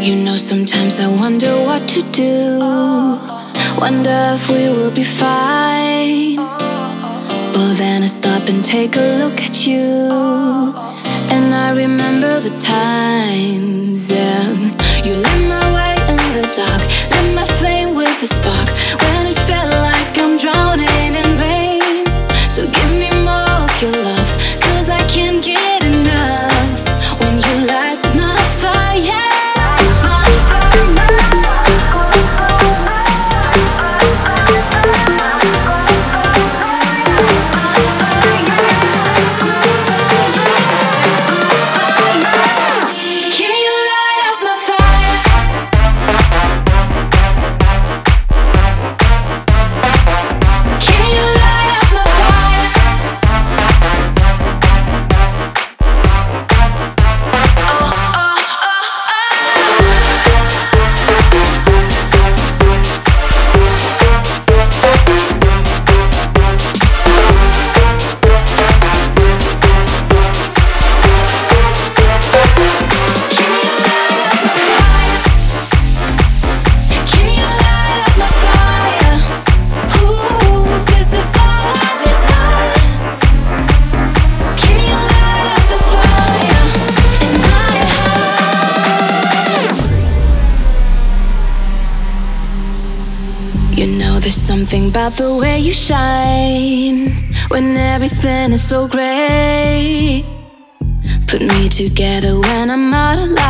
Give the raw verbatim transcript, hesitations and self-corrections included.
You know, sometimes I wonder what to do. Wonder if we will be fine. But then I stop and take a look at you, and I remember the times, yeah. You lit my way in the dark, lit my flame with a spark, when it felt like I'm drowning in rain. So give me more of your love, 'cause I can't get enough when you light my fire. You know, there's something about the way you shine when everything is so great. Put me together when I'm out of